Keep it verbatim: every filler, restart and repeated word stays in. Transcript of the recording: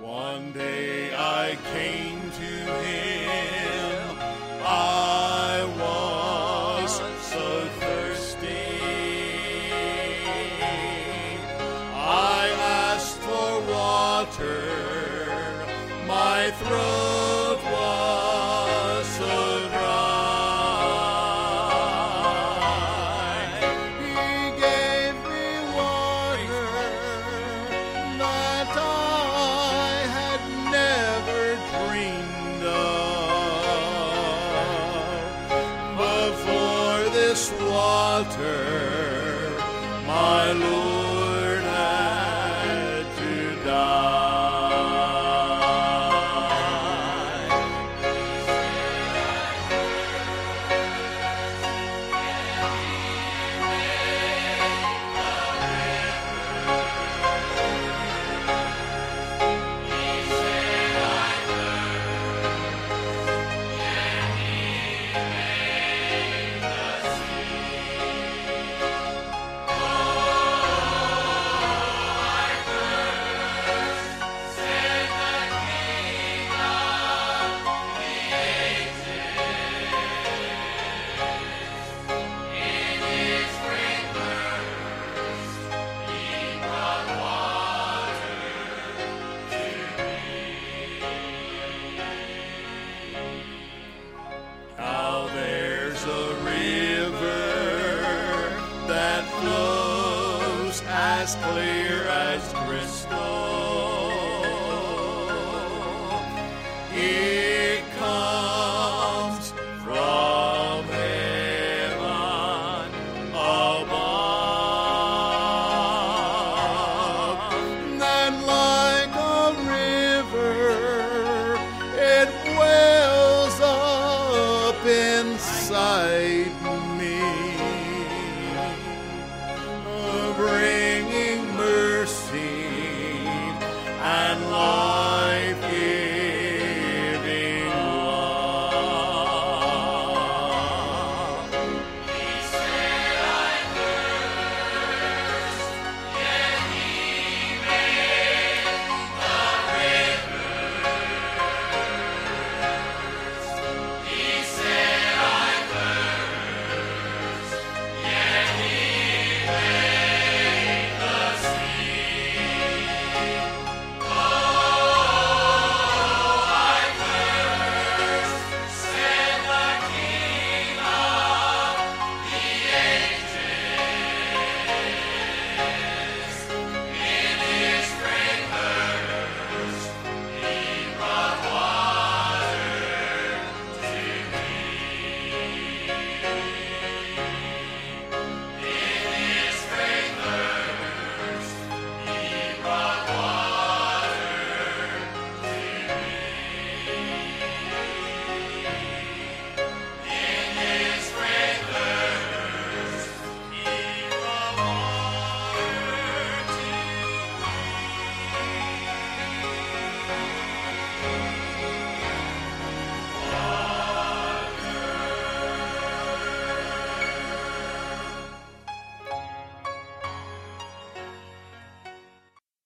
One day I came to him, I was so thirsty. I asked for water, my throat was so dry. He gave me water that I had never dreamed of. But for this water, my Lord had to die. Now there's a river that flows as clear as crystal.